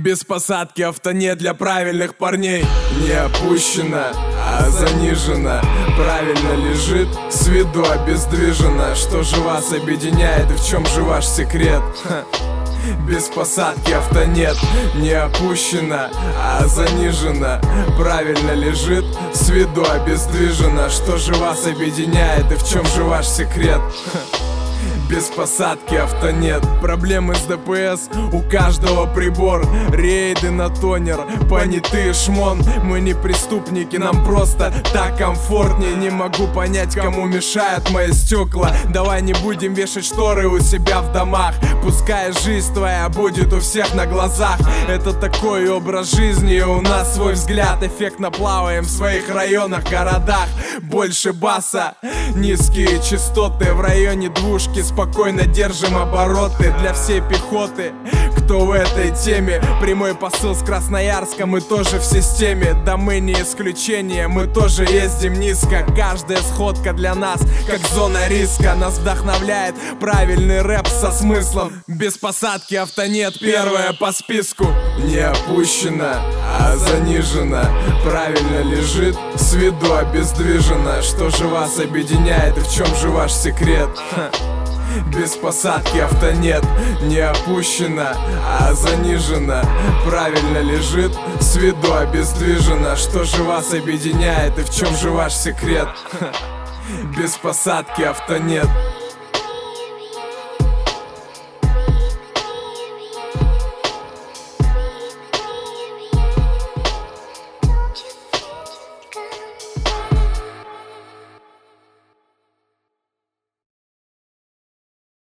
Без посадки авто нет для правильных парней. Не опущено, а занижено, правильно лежит, с виду обездвижено. Что же вас объединяет и в чем же ваш секрет? Без посадки авто нет, не опущено, а занижено, правильно лежит, с виду обездвижено. Что же вас объединяет и в чем же ваш секрет? Без посадки авто нет. Проблемы с ДПС, у каждого прибор. Рейды на тонер, понятые шмон. Мы не преступники, нам просто так комфортнее. Не могу понять, кому мешают мои стекла. Давай не будем вешать шторы у себя в домах. Пускай жизнь твоя будет у всех на глазах. Это такой образ жизни, у нас свой взгляд. Эффектно плаваем в своих районах, городах. Больше баса, низкие частоты в районе двушки. Спокойно держим обороты для всей пехоты, кто в этой теме. Прямой посыл с Красноярска, мы тоже в системе. Да мы не исключение, мы тоже ездим низко. Каждая сходка для нас как зона риска. Нас вдохновляет правильный рэп со смыслом. Без посадки авто нет, первое по списку. Не опущено, а занижено, правильно лежит, с виду обездвижено. Что же вас объединяет и в чем же ваш секрет? Без посадки авто нет, не опущено, а занижено, правильно лежит, с виду обездвижено. Что же вас объединяет и в чем же ваш секрет? Без посадки авто нет.